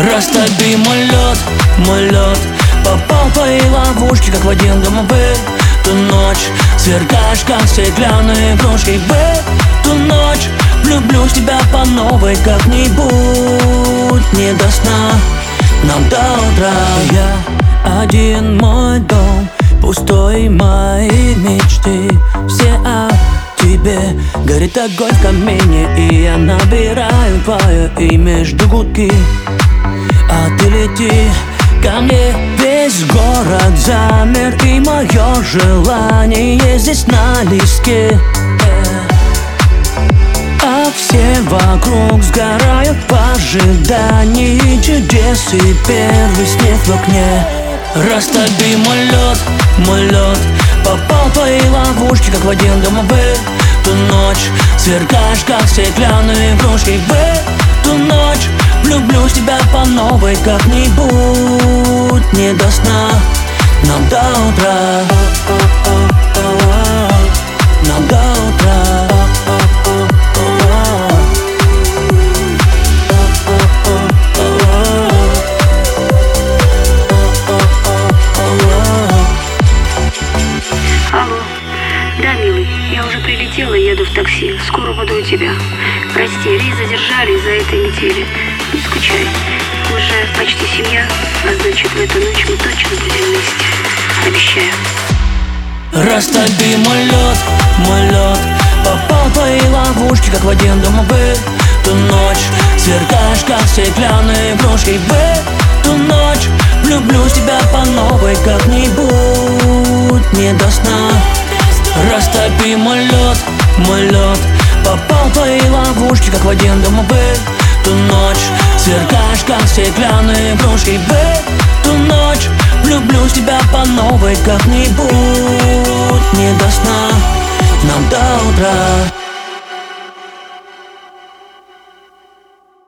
Растопи мой лед, попал в твои ловушки, как в один дома в эту ночь. Сверкаешь, как стеклянные кружки в эту ночь. Влюблюсь в тебя по новой как-нибудь. Не до сна, нам до утра. Я один, мой дом пустой, мои мечты все о тебе. Горит огонь в камине, и я набираю твое имя, жду гудки. А ты лети ко мне, весь город замер, и мое желание здесь на листке. А все вокруг сгорают в ожидании чудес и первый снег в окне. Растопи мой лед, попал в твои ловушки, как в один дома в эту ночь. Сверкаешь, как стеклянные кружки в эту ночь. Влюблюсь в тебя по новой как-нибудь. Не до сна, нам до утра. Нам до утра. Алло, да, милый, я уже прилетела, еду в такси. Скоро буду у тебя. Прости, рейс задержали из-за этой метели. Не скучай, мы же почти семья, а значит, в эту ночь мы точно будем вместе. Обещаю. Растопи мой лед, попал в твои ловушки, как в один дома в эту ночь. Сверкаешь, как стеклянные кружки в эту ночь. Влюблюсь в тебя по новой как-нибудь. Не до сна. Растопи мой лед, попал в твои ловушки, как в один дома в эту ночь. Сверкаешь, как стеклянные кружки в эту ночь. Влюблюсь в тебя по новой как-нибудь.